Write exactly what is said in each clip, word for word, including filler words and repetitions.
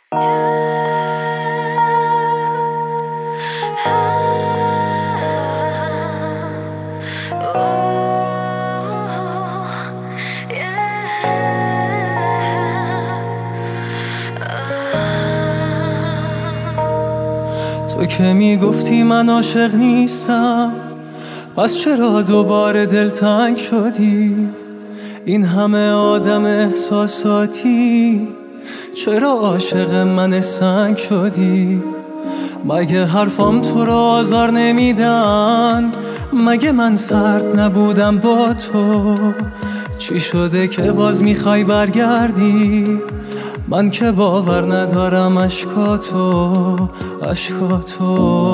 تو که میگفتی من عاشق نیستم، پس چرا دوباره دلتنگ شدی؟ این همه آدم احساساتی، چرا عاشق من سنگ شدی؟ مگه حرفام تو رو آزار نمیدن؟ مگه من سرد نبودم با تو؟ چی شده که باز میخوای برگردی؟ من که باور ندارم اشکاتو اشکاتو.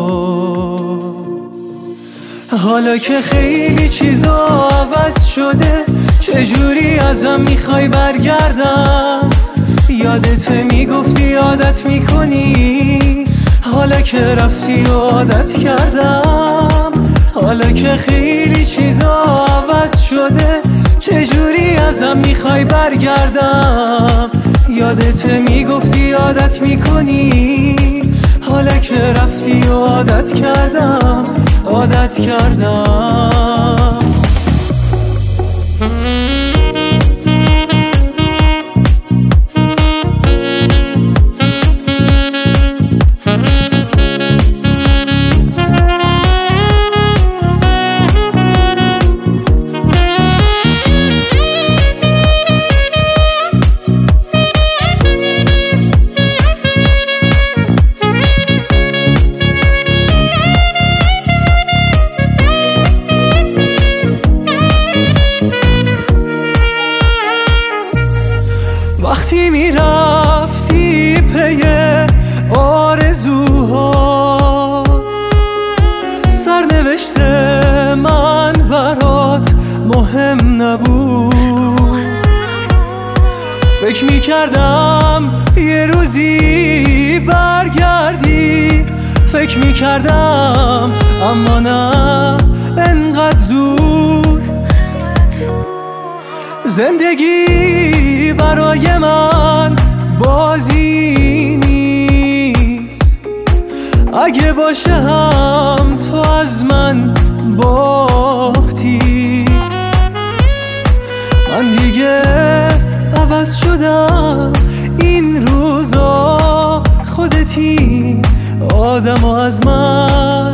حالا که خیلی چیزا عوض شده، چجوری ازم میخوای برگردم؟ یادت میگفتی عادت میکنی، حالا که رفتی و عادت کردم. حالا که خیلی چیزا عوض شده، چجوری ازم میخوای برگردم؟ یادت میگفتی عادت میکنی، حالا که رفتی و عادت کردم عادت کردم. وقتی میرفتی پی آرزوها، سرنوشت من برات مهم نبود. فکر میکردم یه روزی برگردی، فکر میکردم اما نه انقدر زود. زندگی برای من بازی نیست، اگه باشه هم تو از من باختی. من دیگه عوض شدم این روزا، خودتی آدمو از من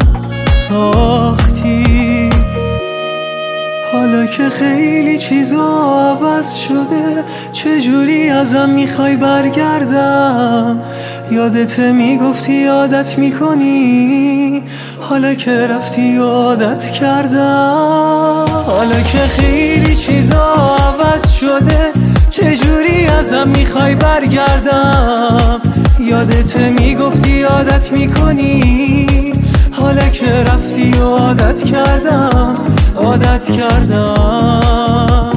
ساختی. حالا که خیلی چیزا عوض شده، چجوری ازم میخوای برگردم؟ یادت میگفتی عادت میکنی، حالا که رفتی عادت کردم. حالا که خیلی چیزا عوض شده، چجوری ازم میخوای برگردم؟ یادت میگفتی عادت میکنی، حالا که رفتی و عادت کردم عادت کردم.